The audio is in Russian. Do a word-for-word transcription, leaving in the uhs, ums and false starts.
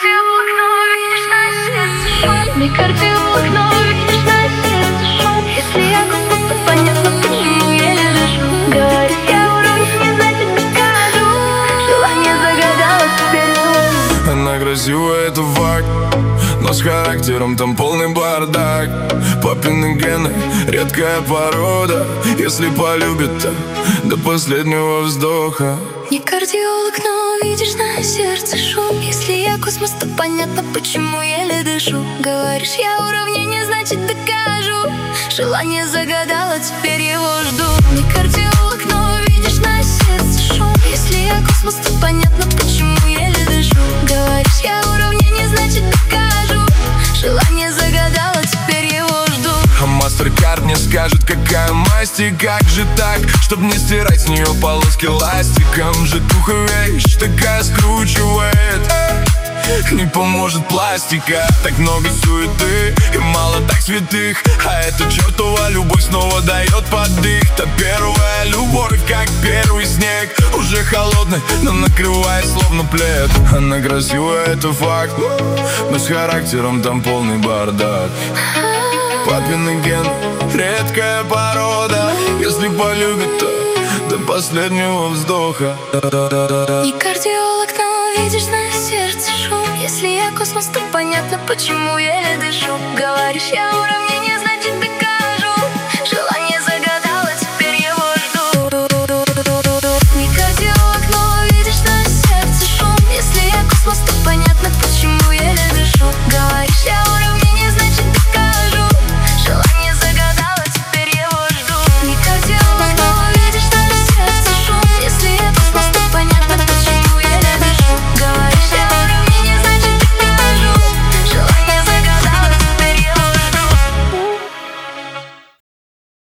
кардиолог, но видишь на сердце шум. Не кардиолог, но видишь на сердце шум. Если я космос, то понятно, почему еле дышу. Говорит, я уровень не значит докажу. Желание загадало, теперь живу. Она красивая, это факт, но с характером там полный бардак. Папины гены, редкая порода. Если полюбит, то до последнего вздоха. Не кардиолог, но видишь на сердце шум. Если я космос, то понятно, почему еле дышу. Говоришь, я уравнение, значит докажу. Желание загадало, теперь его жду. Не кардиолог, но видишь на сердце шум. Если я космос, то понятно, почему еле дышу. Говоришь, я уравнение, значит докажу. Желание загадало, теперь его жду. А MasterCard мне скажет, какая масть и как же так, чтоб не стирать с нее полоски ластиком. Житуха вещь такая скручивает, не поможет пластика. Так много суеты и мало так святых, а эта чертова любовь снова дает поддых. Та первая любовь, как первый снег, уже холодный, но накрывает словно плед. Она красивая, это факт, но с характером там полный бардак. Папины ген, редкая порода. Если полюбит, то до последнего вздоха. Не кардиолог, но видишь на сердце шум. Если я космос, то понятно, почему еле дышу. Говоришь, я уравнение.